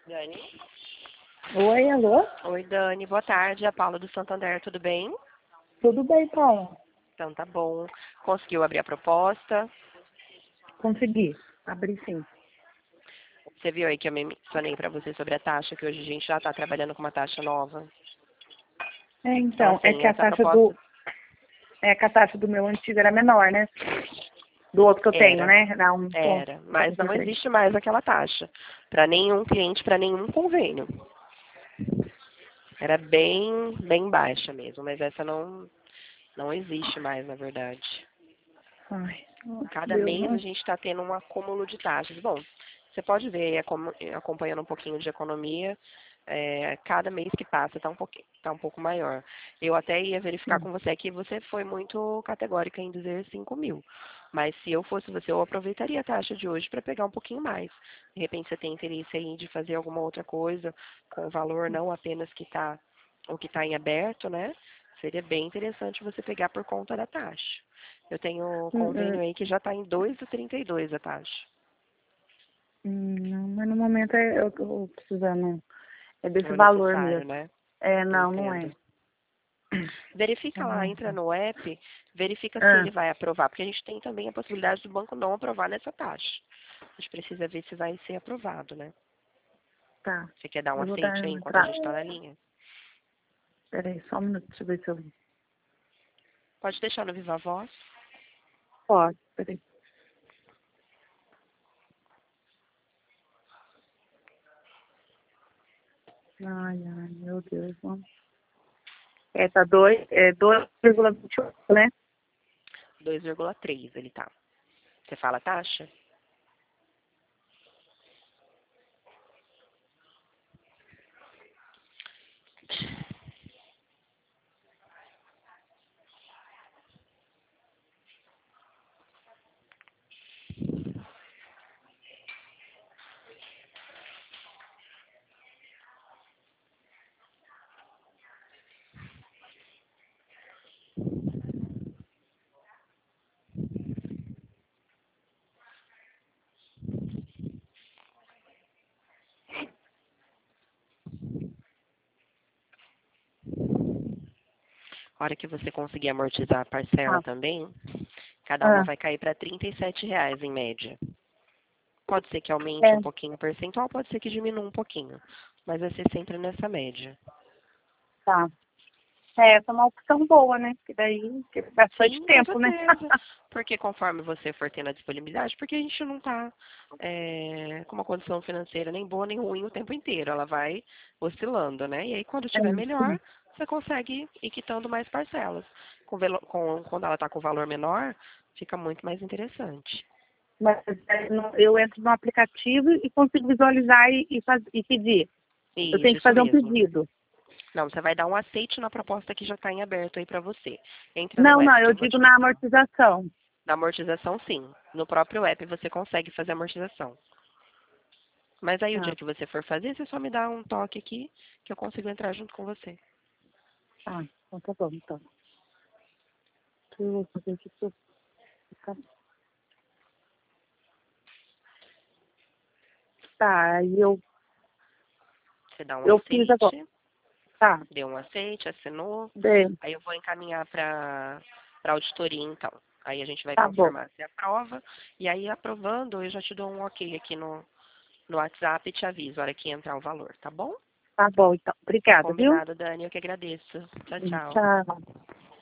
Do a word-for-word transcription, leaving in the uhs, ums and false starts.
Dani? Oi, alô? Oi, Dani. Boa tarde. A Paula do Santander, tudo bem? Tudo bem, Paula? Então tá bom. Conseguiu abrir a proposta? Consegui. Abri sim. Você viu aí que eu mencionei para você sobre a taxa, que hoje a gente já está trabalhando com uma taxa nova. É, Então, então, é assim, que a essa taxa do. proposta É que a taxa do meu antigo era menor, né? Do outro que eu tenho, era, né? Era um ponto. era, mas não existe mais aquela taxa para nenhum cliente, para nenhum convênio. Era bem, bem baixa mesmo, mas essa não, não existe mais, na verdade. Ai, oh, Cada Deus, mês a não. gente está tendo um acúmulo de taxas. Bom, você pode ver, acom- acompanhando um pouquinho de economia, é, cada mês que passa está um, pouquinho- tá um pouco maior. Eu até ia verificar Sim. com você que você foi muito categórica em dizer cinco mil. Mas se eu fosse você, eu aproveitaria a taxa de hoje para pegar um pouquinho mais. De repente você tem interesse aí de fazer alguma outra coisa com o valor não apenas que está o que está em aberto, né? Seria bem interessante você pegar por conta da taxa. Eu tenho Hum, hum, convênio aí que já está em dois e trinta e dois a taxa. hum, não, mas no momento é, eu tô precisando. É desse Não é valor necessário, mesmo. né? É, não, não é. Entendo. Verifica lá, Hum, entra no app, verifica se Ah, ele vai aprovar, porque a gente tem também a possibilidade do banco não aprovar nessa taxa. A gente precisa ver se vai ser aprovado, né? tá. Você quer dar um Eu vou dar aceite aí uma enquanto a entrada. gente está na linha? Peraí, só um minuto, deixa eu ver se eu. Pode deixar no Viva Voz. Pode, peraí. Ai, ai, meu Deus, não. É, tá dois, é dois vírgula vinte e oito, né? dois vírgula três ele tá. Você fala taxa? A hora que você conseguir amortizar a parcela Ah, também, cada uma ah, vai cair para trinta e sete reais em média. Pode ser que aumente é, um pouquinho o percentual, pode ser que diminua um pouquinho. Mas vai ser sempre nessa média. tá. É, essa é uma opção boa, né? Porque daí que bastante Sim, com tempo, né? certeza. Porque conforme você for tendo a disponibilidade, porque a gente não está com uma condição financeira nem boa nem ruim o tempo inteiro. Ela vai oscilando, né? E aí quando É, tiver sim. melhor, você consegue ir quitando mais parcelas. Com, velo- com- quando ela está com valor menor, fica muito mais interessante. Mas é, no- eu entro no aplicativo e consigo visualizar e, e, faz, e pedir. Eu tenho Isso, que isso fazer um mesmo. pedido. Não, você vai dar um aceite na proposta que já está em aberto aí para você. Entra no Não, não, app que eu eu vou digo te na passar. amortização. Na amortização, sim. No próprio app você consegue fazer amortização. Mas aí o Tá, dia que você for fazer, você só me dá um toque aqui que eu consigo entrar junto com você. tá, então tá bom, então. Eu vou fazer aqui pra eu ficar- Tá, aí eu, Você dá um eu fiz agora. aceite, Tá, deu um aceite, assinou. bem, Aí eu vou encaminhar para a auditoria, então. Aí a gente vai tá bom. confirmar se aprova. E aí, aprovando, eu já te dou um ok aqui no, no WhatsApp e te aviso a hora que entrar o valor, tá bom? Tá bom, então. Obrigada, viu? Combinado, Dani. Eu que agradeço. Tchau, tchau. Tchau.